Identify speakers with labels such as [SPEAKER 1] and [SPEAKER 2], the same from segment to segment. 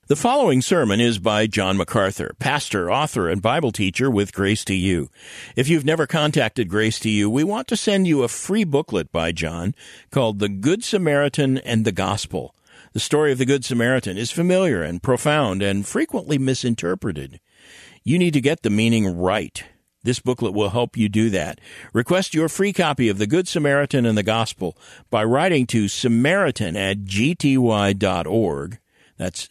[SPEAKER 1] The following sermon is by John MacArthur, pastor, author, and Bible teacher with Grace to You. If you've never contacted Grace to You, we want to send you a free booklet by John called The Good Samaritan and the Gospel. The story of the Good Samaritan is familiar and profound and frequently misinterpreted. You need to get the meaning right. This booklet will help you do that. Request your free copy of The Good Samaritan and the Gospel by writing to samaritan@gty.org. That's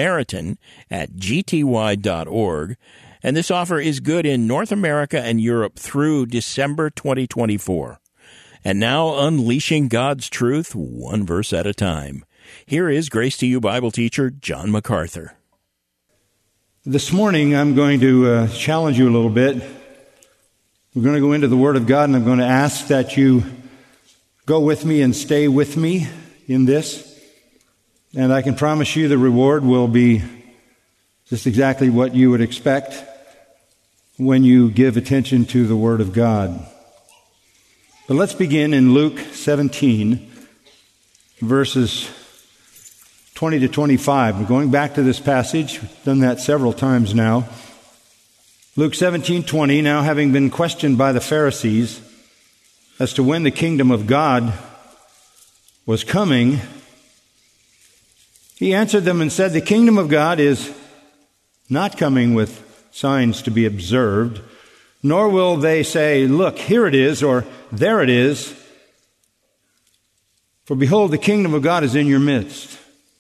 [SPEAKER 1] Samaritan@gty.org. And this offer is good in North America and Europe through December 2024. And now, unleashing God's truth one verse at a time. Here is Grace to You Bible teacher John MacArthur.
[SPEAKER 2] This morning I'm going to challenge you a little bit. We're going to go into the Word of God, and I'm going to ask that you go with me and stay with me in this. And I can promise you the reward will be just exactly what you would expect when you give attention to the Word of God. But let's begin in Luke 17, verses 20 to 25. We're going back to this passage. We've done that several times now. Luke 17:20, now having been questioned by the Pharisees as to when the kingdom of God was coming, he answered them and said, "The kingdom of God is not coming with signs to be observed, nor will they say, 'Look, here it is,' or 'There it is.' For behold, the kingdom of God is in your midst."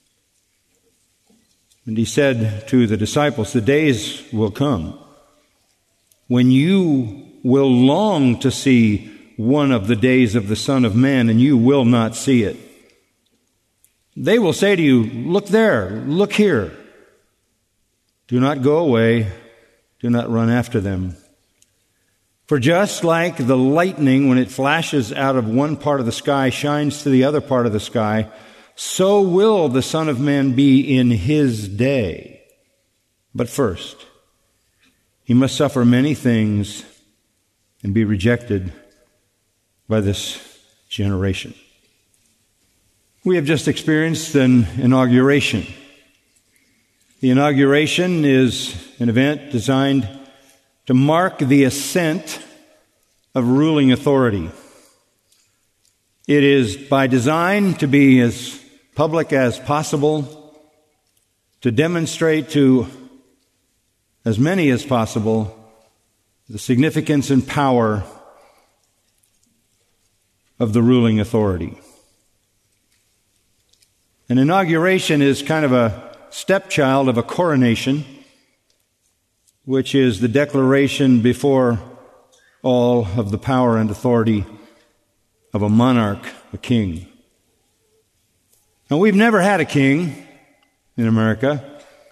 [SPEAKER 2] And he said to the disciples, "The days will come when you will long to see one of the days of the Son of Man, and you will not see it. They will say to you, 'Look there, look here.' Do not go away, do not run after them. For just like the lightning, when it flashes out of one part of the sky, shines to the other part of the sky, so will the Son of Man be in his day. But first, he must suffer many things and be rejected by this generation." We have just experienced an inauguration. The inauguration is an event designed to mark the ascent of ruling authority. It is by design to be as public as possible, to demonstrate to as many as possible the significance and power of the ruling authority. An inauguration is kind of a stepchild of a coronation, which is the declaration before all of the power and authority of a monarch, a king. Now, we've never had a king in America.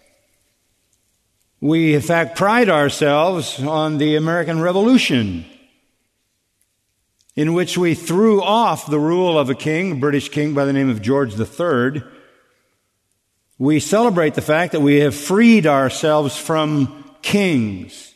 [SPEAKER 2] We, in fact, pride ourselves on the American Revolution, in which we threw off the rule of a king, a British king by the name of George III. We celebrate the fact that we have freed ourselves from kings.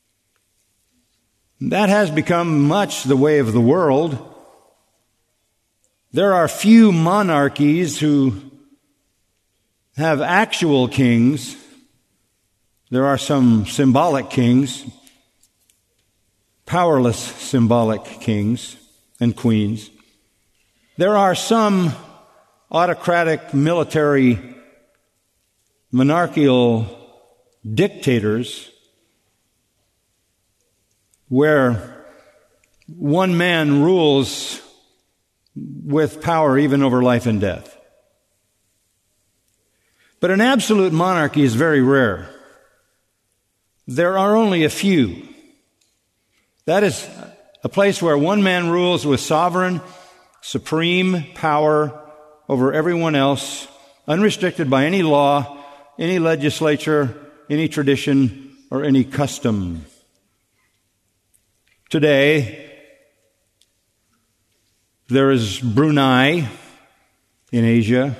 [SPEAKER 2] That has become much the way of the world. There are few monarchies who have actual kings. There are some symbolic kings, powerless symbolic kings and queens. There are some autocratic military monarchical dictators where one man rules with power even over life and death. But an absolute monarchy is very rare. There are only a few. That is a place where one man rules with sovereign, supreme power over everyone else, unrestricted by any law, any legislature, any tradition, or any custom. Today, there is Brunei in Asia.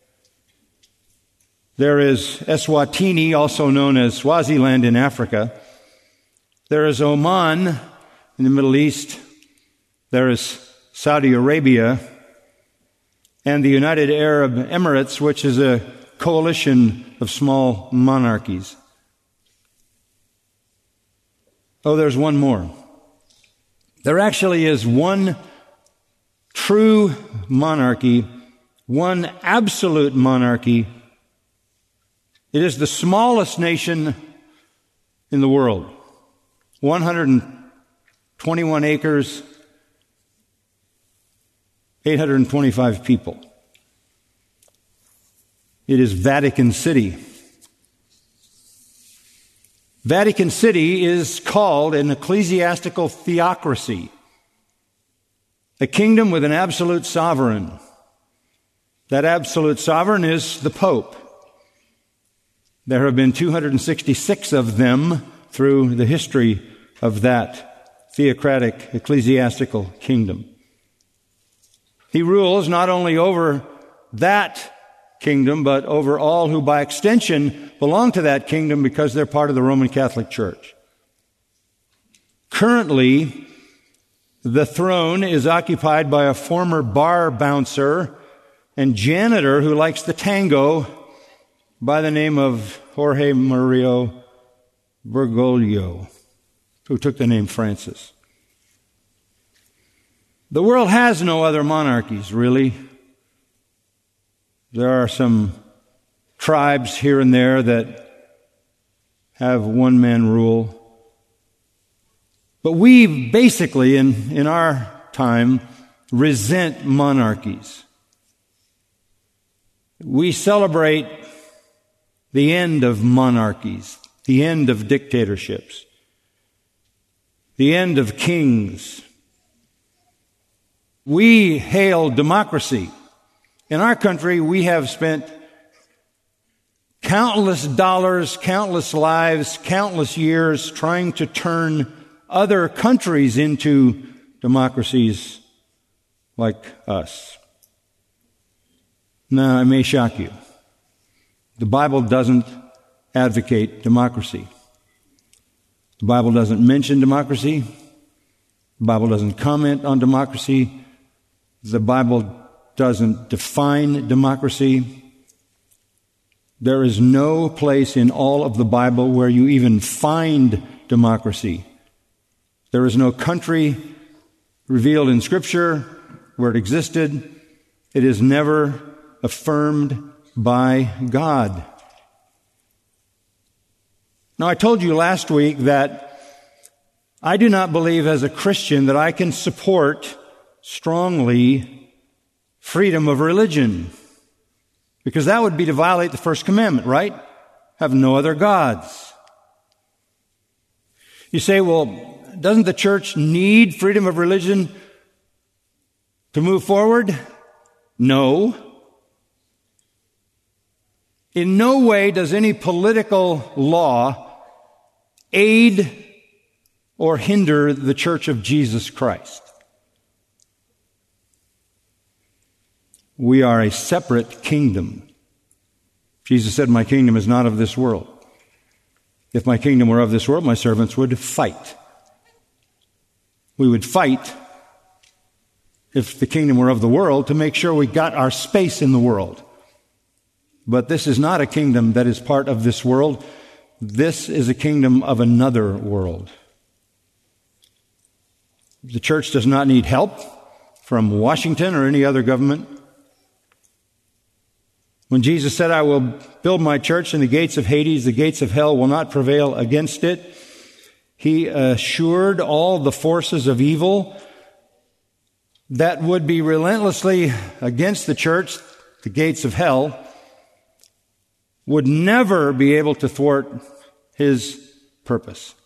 [SPEAKER 2] There is Eswatini, also known as Swaziland in Africa. There is Oman in the Middle East. There is Saudi Arabia and the United Arab Emirates, which is a coalition of small monarchies. Oh, there's one more. There actually is one true monarchy, one absolute monarchy. It is the smallest nation in the world. 121 acres, 825 people. It is Vatican City. Vatican City is called an ecclesiastical theocracy, a kingdom with an absolute sovereign. That absolute sovereign is the Pope. There have been 266 of them through the history of that theocratic ecclesiastical kingdom. He rules not only over that kingdom, but over all who by extension belong to that kingdom because they're part of the Roman Catholic Church. Currently, the throne is occupied by a former bar bouncer and janitor who likes the tango by the name of Jorge Mario Bergoglio, who took the name Francis. The world has no other monarchies, really. There are some tribes here and there that have one-man rule. But we basically, in our time, resent monarchies. We celebrate the end of monarchies, the end of dictatorships, the end of kings. We hail democracy. In our country, we have spent countless dollars, countless lives, countless years trying to turn other countries into democracies like us. Now, I may shock you. The Bible doesn't advocate democracy. The Bible doesn't mention democracy. The Bible doesn't comment on democracy. The Bible doesn't define democracy. There is no place in all of the Bible where you even find democracy. There is no country revealed in Scripture where it existed. It is never affirmed by God. Now, I told you last week that I do not believe as a Christian that I can support strongly freedom of religion, because that would be to violate the first commandment, right? Have no other gods. You say, well, doesn't the church need freedom of religion to move forward? No. In no way does any political law aid or hinder the Church of Jesus Christ. We are a separate kingdom. Jesus said, "My kingdom is not of this world. If my kingdom were of this world, my servants would fight." We would fight if the kingdom were of the world to make sure we got our space in the world. But this is not a kingdom that is part of this world. This is a kingdom of another world. The church does not need help from Washington or any other government. When Jesus said, "I will build my church and the gates of Hades, the gates of hell will not prevail against it," He assured all the forces of evil that would be relentlessly against the church, the gates of hell, would never be able to thwart His purpose.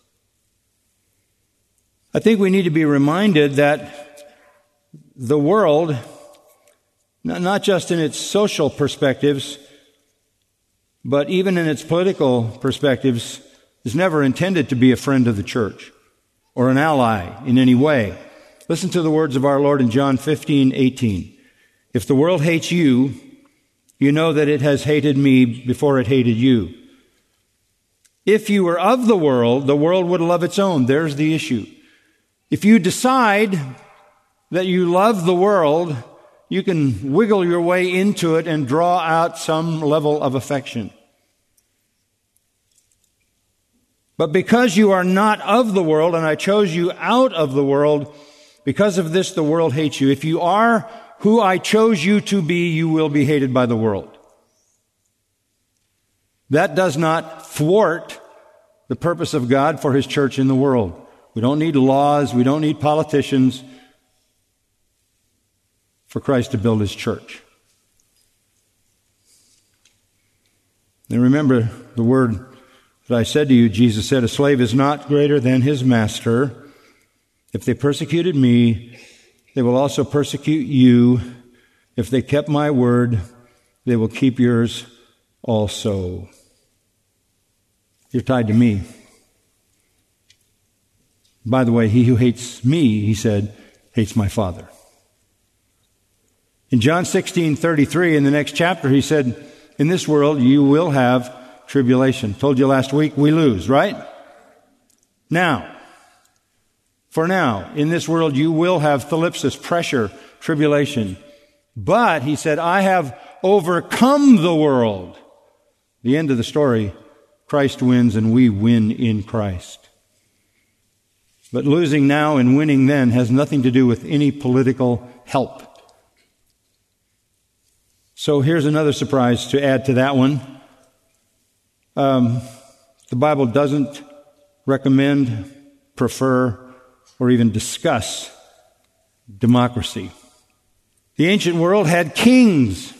[SPEAKER 2] I think we need to be reminded that the world, not just in its social perspectives, but even in its political perspectives, is never intended to be a friend of the church or an ally in any way. Listen to the words of our Lord in John 15:18. "If the world hates you, you know that it has hated me before it hated you. If you were of the world would love its own." There's the issue. If you decide that you love the world, you can wiggle your way into it and draw out some level of affection. But because you are not of the world, and I chose you out of the world, because of this the world hates you. If you are who I chose you to be, you will be hated by the world. That does not thwart the purpose of God for His church in the world. We don't need laws. We don't need politicians for Christ to build His church. And remember the word that I said to you. Jesus said, a slave is not greater than his master. If they persecuted me, they will also persecute you. If they kept my word, they will keep yours also. You're tied to me. By the way, he who hates me, he said, hates my Father. In John 16:33, in the next chapter, he said, in this world you will have tribulation. Told you last week, we lose, right? Now, in this world you will have thlipsis, pressure, tribulation. But, he said, I have overcome the world. The end of the story, Christ wins and we win in Christ. But losing now and winning then has nothing to do with any political help. So here's another surprise to add to that one. The Bible doesn't recommend, prefer, or even discuss democracy. The ancient world had kings.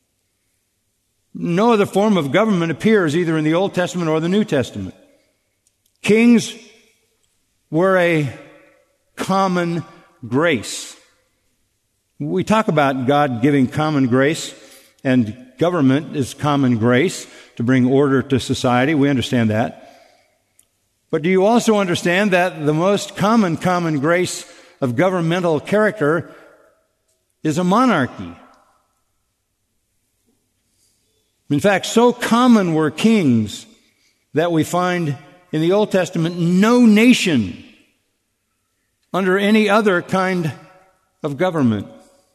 [SPEAKER 2] No other form of government appears either in the Old Testament or the New Testament. Kings were a common grace. We talk about God giving common grace, and government is common grace to bring order to society. We understand that. But do you also understand that the most common grace of governmental character is a monarchy? In fact, so common were kings that we find in the Old Testament no nation under any other kind of government.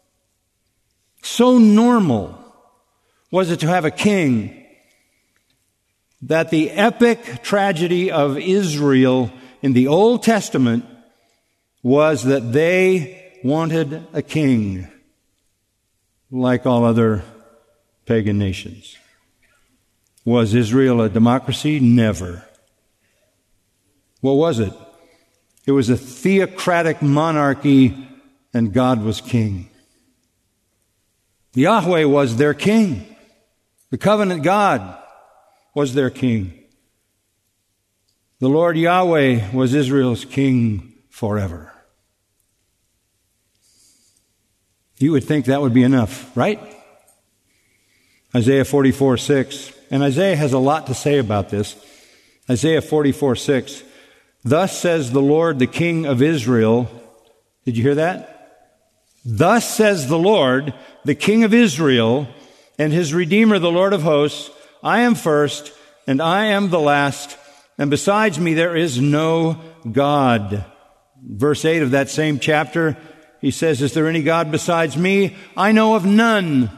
[SPEAKER 2] So normal was it to have a king that the epic tragedy of Israel in the Old Testament was that they wanted a king like all other pagan nations. Was Israel a democracy? Never. What was it? It was a theocratic monarchy, and God was king. Yahweh was their king. The covenant God was their king. The Lord Yahweh was Israel's king forever. You would think that would be enough, right? Isaiah 44:6. And Isaiah has a lot to say about this. Isaiah 44:6. Thus says the Lord, the King of Israel. Did you hear that? Thus says the Lord, the King of Israel, and his Redeemer, the Lord of hosts, I am first, and I am the last, and besides me there is no God. Verse 8 of that same chapter, he says, is there any God besides me? I know of none.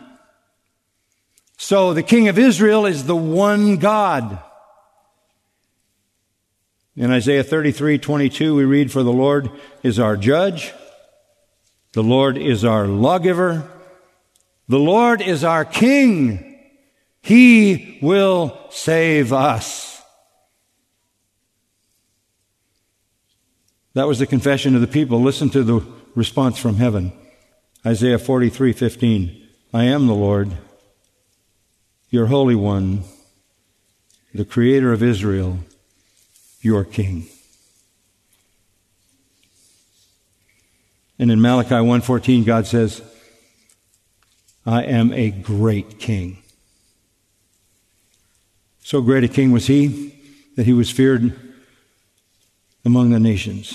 [SPEAKER 2] So the King of Israel is the one God. In Isaiah 33:22, we read, for the Lord is our judge. The Lord is our lawgiver. The Lord is our king. He will save us. That was the confession of the people. Listen to the response from heaven. Isaiah 43:15. I am the Lord, your Holy One, the Creator of Israel, your King. And in Malachi 1:14, God says, I am a great king. So great a king was he that he was feared among the nations.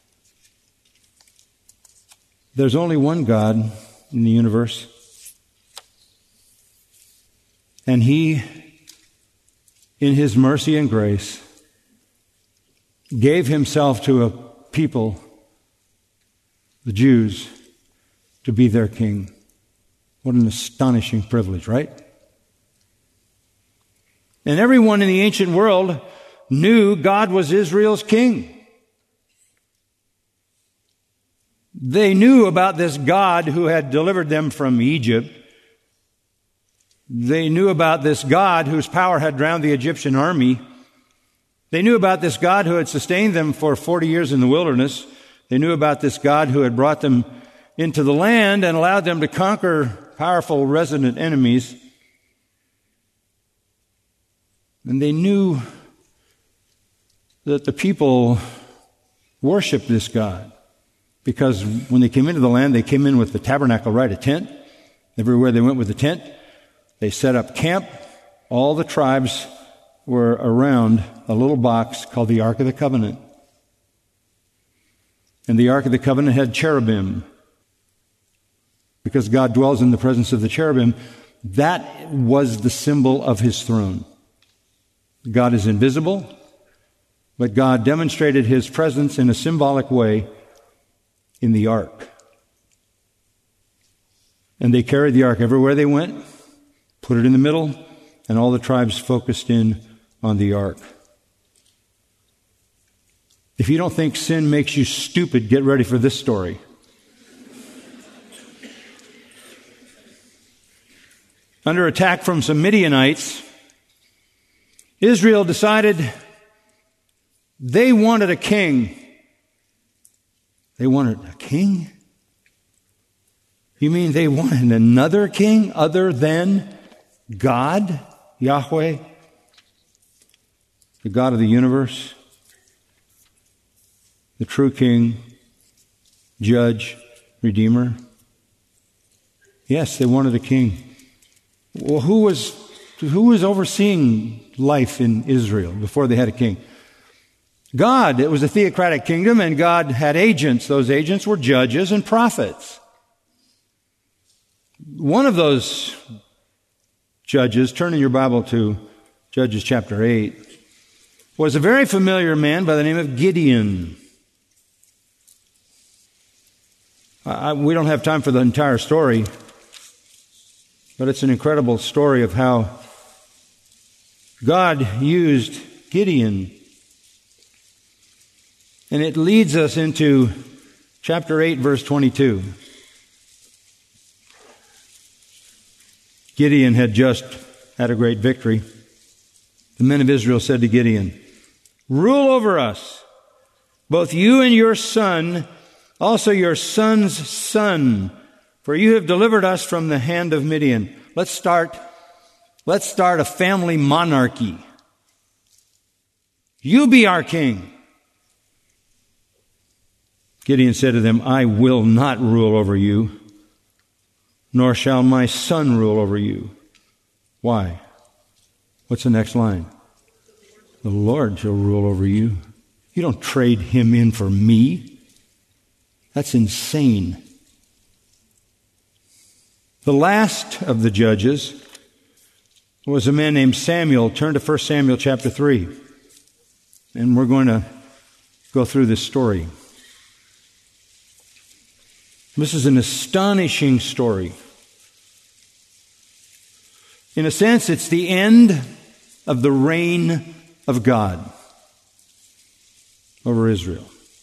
[SPEAKER 2] There's only one God in the universe. And he, in his mercy and grace, gave himself to a people, the Jews, to be their king. What an astonishing privilege, right? And everyone in the ancient world knew God was Israel's king. They knew about this God who had delivered them from Egypt. They knew about this God whose power had drowned the Egyptian army. They knew about this God who had sustained them for 40 years in the wilderness. They knew about this God who had brought them into the land and allowed them to conquer powerful resident enemies. And they knew that the people worshiped this God. Because when they came into the land, they came in with the tabernacle, right? A tent. Everywhere they went with the tent, they set up camp. All the tribes were around a little box called the Ark of the Covenant. And the Ark of the Covenant had cherubim. Because God dwells in the presence of the cherubim, that was the symbol of his throne. God is invisible, but God demonstrated his presence in a symbolic way in the ark. And they carried the ark everywhere they went, put it in the middle, and all the tribes focused in on the ark. If you don't think sin makes you stupid, get ready for this story. Under attack from some Midianites, Israel decided they wanted a king. They wanted a king? You mean they wanted another king other than God, Yahweh, the God of the universe, the true king, judge, redeemer? Yes, they wanted a king. Well, who was overseeing life in Israel before they had a king? God. It was a theocratic kingdom, and God had agents. Those agents were judges and prophets. One of those judges, turn in your Bible to Judges chapter 8, was a very familiar man by the name of Gideon. We don't have time for the entire story, but it's an incredible story of how God used Gideon. And it leads us into chapter 8, verse 22. Gideon had just had a great victory. The men of Israel said to Gideon, "Rule over us, both you and your son, also your son's son, for you have delivered us from the hand of Midian." Let's start a family monarchy. You be our king. Gideon said to them, "I will not rule over you, nor shall my son rule over you." Why? What's the next line? The Lord shall rule over you. You don't trade him in for me. That's insane. The last of the judges was a man named Samuel. Turn to 1 Samuel chapter 3. And we're going to go through this story. This is an astonishing story. In a sense, it's the end of the reign of God over Israel.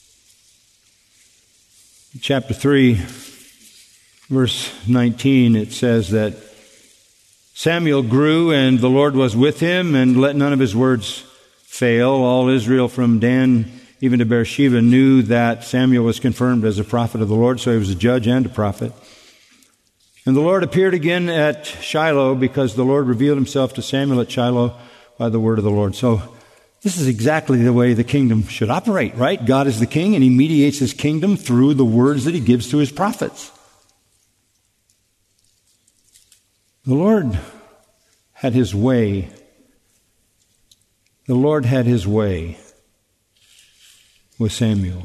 [SPEAKER 2] In chapter 3, verse 19, it says that Samuel grew and the Lord was with him and let none of his words fail. All Israel from Dan even to Beersheba knew that Samuel was confirmed as a prophet of the Lord, so he was a judge and a prophet. And the Lord appeared again at Shiloh because the Lord revealed himself to Samuel at Shiloh by the word of the Lord. So this is exactly the way the kingdom should operate, right? God is the king and he mediates his kingdom through the words that he gives to his prophets. The Lord had his way. The Lord had his way with Samuel.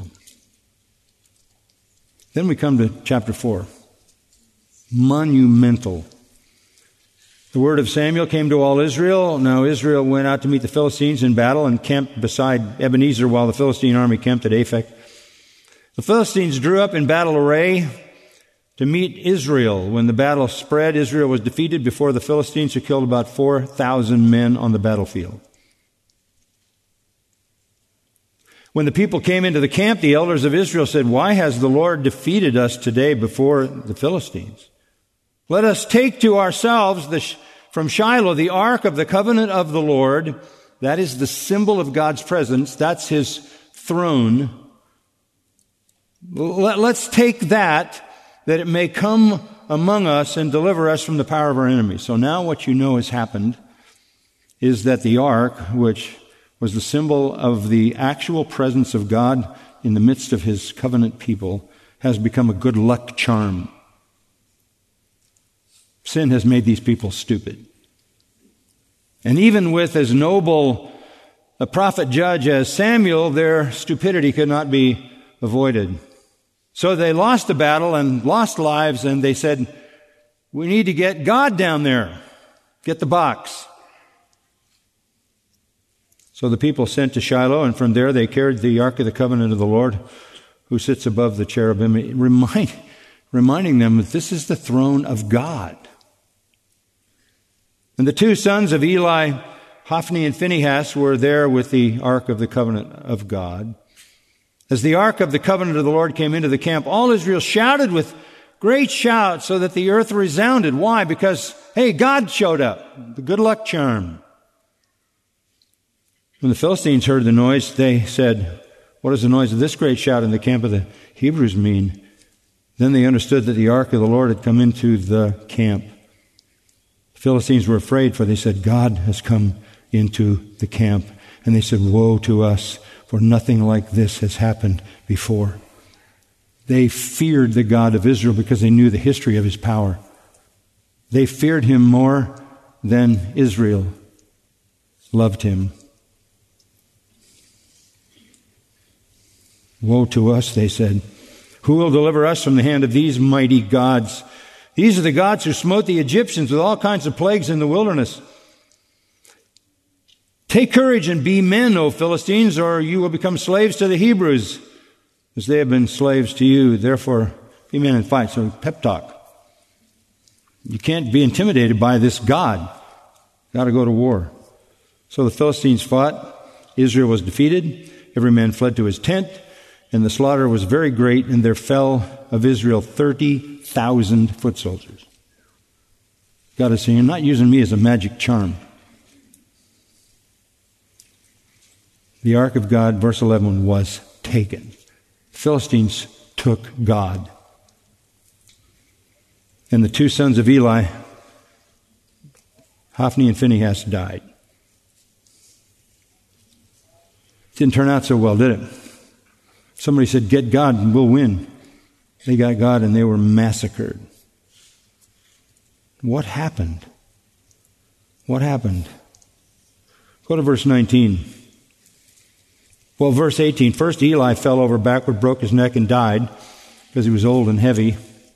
[SPEAKER 2] Then we come to chapter 4. Monumental. The word of Samuel came to all Israel. Now Israel went out to meet the Philistines in battle and camped beside Ebenezer while the Philistine army camped at Aphek. The Philistines drew up in battle array. to meet Israel. When the battle spread, Israel was defeated before the Philistines, who killed about 4,000 men on the battlefield. When the people came into the camp, the elders of Israel said, "Why has the Lord defeated us today before the Philistines? Let us take to ourselves from Shiloh the ark of the covenant of the Lord." That is the symbol of God's presence. That's his throne. Let's take that it may come among us and deliver us from the power of our enemies. So now what you know has happened is that the ark, which was the symbol of the actual presence of God in the midst of his covenant people, has become a good luck charm. Sin has made these people stupid. And even with as noble a prophet judge as Samuel, their stupidity could not be avoided. So they lost the battle and lost lives, and they said, "We need to get God down there. Get the box." So the people sent to Shiloh, and from there they carried the Ark of the Covenant of the Lord, who sits above the cherubim, reminding them that this is the throne of God. And the two sons of Eli, Hophni and Phinehas, were there with the Ark of the Covenant of God. As the Ark of the Covenant of the Lord came into the camp, all Israel shouted with great shout so that the earth resounded. Why? Because, hey, God showed up. The good luck charm. When the Philistines heard the noise, they said, "What does the noise of this great shout in the camp of the Hebrews mean?" Then they understood that the ark of the Lord had come into the camp. The Philistines were afraid, for they said, "God has come into the camp." And they said, "Woe to us, for nothing like this has happened before." They feared the God of Israel because they knew the history of his power. They feared him more than Israel loved him. "Woe to us," they said. "Who will deliver us from the hand of these mighty gods? These are the gods who smote the Egyptians with all kinds of plagues in the wilderness. Take courage and be men, O Philistines, or you will become slaves to the Hebrews, as they have been slaves to you. Therefore, be men and fight." So pep talk. You can't be intimidated by this God. Got to go to war. So the Philistines fought. Israel was defeated. Every man fled to his tent. And the slaughter was very great, and there fell of Israel 30,000 foot soldiers. God is saying, "You're not using me as a magic charm." The ark of God, verse 11, was taken. Philistines took God. And the two sons of Eli, Hophni and Phinehas, died. Didn't turn out so well, did it? Somebody said, "Get God and we'll win." They got God and they were massacred. What happened? What happened? Go to verse 19. Well, verse 18. First Eli fell over backward, broke his neck, and died because he was old and heavy.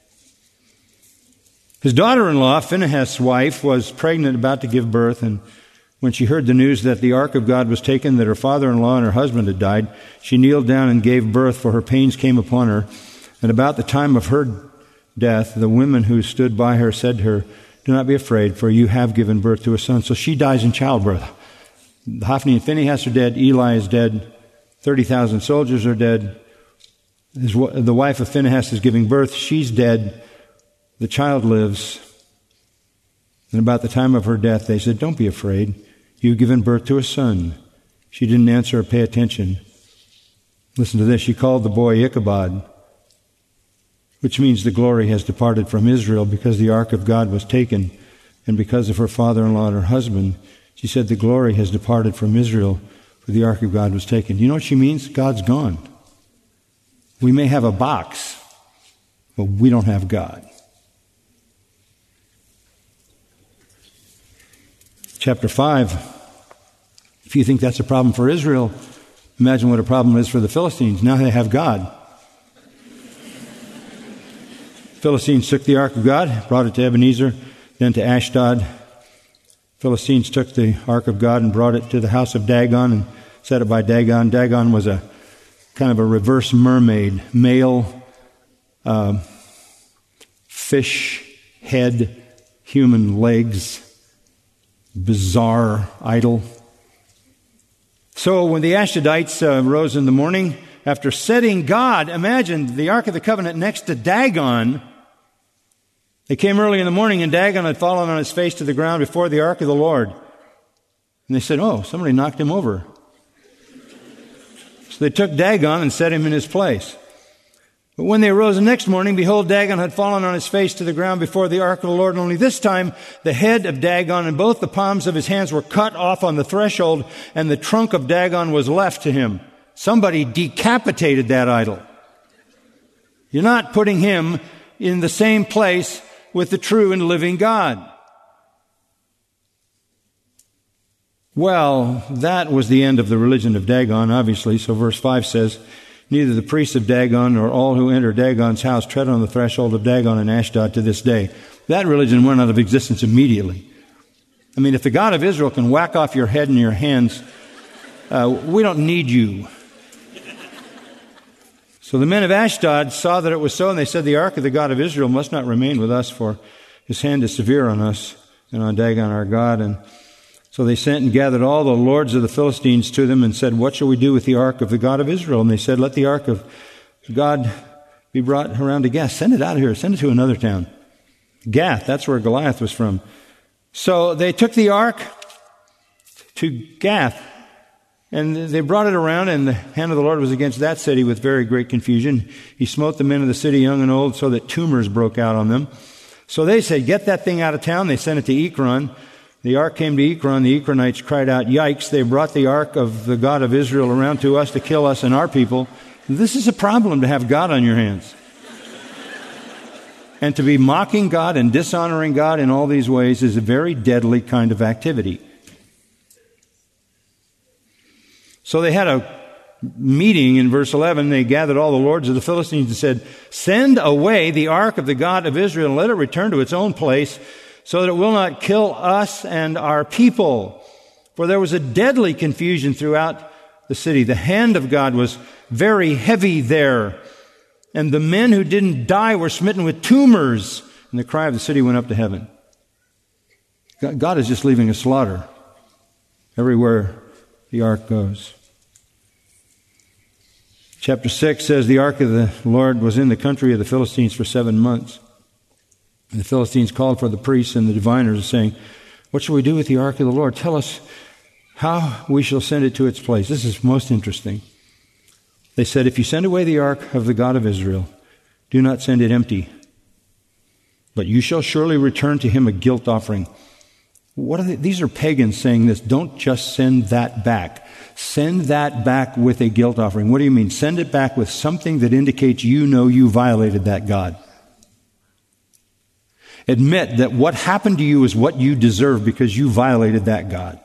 [SPEAKER 2] His daughter-in-law, Phinehas' wife, was pregnant, about to give birth, and when she heard the news that the ark of God was taken, that her father-in-law and her husband had died, she kneeled down and gave birth, for her pains came upon her. And about the time of her death, the women who stood by her said to her, "Do not be afraid, for you have given birth to a son." So she dies in childbirth. Hophni and Phinehas are dead. Eli is dead. 30,000 soldiers are dead. The wife of Phinehas is giving birth. She's dead. The child lives. And about the time of her death, they said, "Don't be afraid. You've given birth to a son." She didn't answer or pay attention. Listen to this. She called the boy Ichabod, which means the glory has departed from Israel, because the ark of God was taken, and because of her father-in-law and her husband. She said, "The glory has departed from Israel, for the ark of God was taken." You know what she means? God's gone. We may have a box, but we don't have God. Chapter 5. If you think that's a problem for Israel, imagine what a problem is for the Philistines. Now they have God. Philistines took the ark of God, brought it to Ebenezer, then to Ashdod. Philistines took the ark of God and brought it to the house of Dagon and set it by Dagon. Dagon was a kind of a reverse mermaid, male fish head, human legs, bizarre idol. So when the Ashdodites rose in the morning, after setting God, imagine the Ark of the Covenant next to Dagon, they came early in the morning and Dagon had fallen on his face to the ground before the Ark of the Lord. And they said, oh, somebody knocked him over. So they took Dagon and set him in his place. But when they arose the next morning, behold, Dagon had fallen on his face to the ground before the ark of the Lord. Only this time, the head of Dagon and both the palms of his hands were cut off on the threshold, and the trunk of Dagon was left to him. Somebody decapitated that idol. You're not putting him in the same place with the true and living God. Well, that was the end of the religion of Dagon, obviously. So verse 5 says, neither the priests of Dagon nor all who enter Dagon's house tread on the threshold of Dagon and Ashdod to this day. That religion went out of existence immediately. I mean, if the God of Israel can whack off your head and your hands, we don't need you. So the men of Ashdod saw that it was so, and they said, the ark of the God of Israel must not remain with us, for his hand is severe on us and on Dagon our God. And so they sent and gathered all the lords of the Philistines to them and said, what shall we do with the ark of the God of Israel? And they said, let the ark of God be brought around to Gath. Send it out of here. Send it to another town. Gath, that's where Goliath was from. So they took the ark to Gath, and they brought it around, and the hand of the Lord was against that city with very great confusion. He smote the men of the city, young and old, so that tumors broke out on them. So they said, get that thing out of town. They sent it to Ekron. The ark came to Ekron. The Ekronites cried out, yikes, they brought the ark of the God of Israel around to us to kill us and our people. This is a problem to have God on your hands. And to be mocking God and dishonoring God in all these ways is a very deadly kind of activity. So they had a meeting in verse 11. They gathered all the lords of the Philistines and said, send away the ark of the God of Israel and let it return to its own place, so that it will not kill us and our people. For there was a deadly confusion throughout the city. The hand of God was very heavy there. And the men who didn't die were smitten with tumors. And the cry of the city went up to heaven. God is just leaving a slaughter everywhere the ark goes. Chapter 6 says the ark of the Lord was in the country of the Philistines for 7 months. And the Philistines called for the priests and the diviners, saying, what shall we do with the ark of the Lord? Tell us how we shall send it to its place. This is most interesting. They said, if you send away the ark of the God of Israel, do not send it empty, but you shall surely return to him a guilt offering. What are they? These are pagans saying this. Don't just send that back. Send that back with a guilt offering. What do you mean? Send it back with something that indicates you know you violated that God. Admit that what happened to you is what you deserve because you violated that God.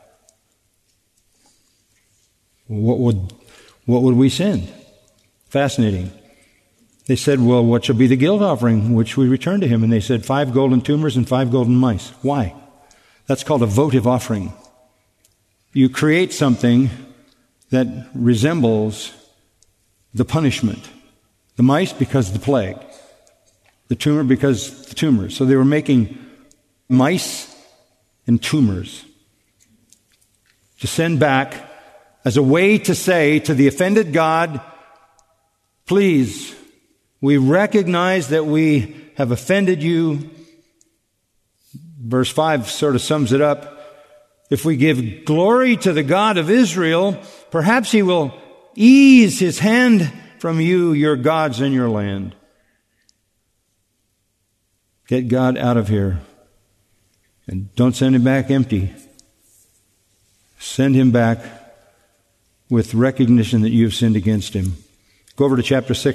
[SPEAKER 2] What would we send? Fascinating. They said, well, what shall be the guilt offering which we return to him? And they said, 5 golden tumors and 5 golden mice. Why? That's called a votive offering. You create something that resembles the punishment. The mice because of the plague. The tumor because the tumors. So they were making mice and tumors to send back as a way to say to the offended God, please, we recognize that we have offended you. Verse 5 sort of sums it up. If we give glory to the God of Israel, perhaps he will ease his hand from you, your gods, and your land. Get God out of here. And don't send him back empty. Send him back with recognition that you have sinned against him. Go over to chapter 6.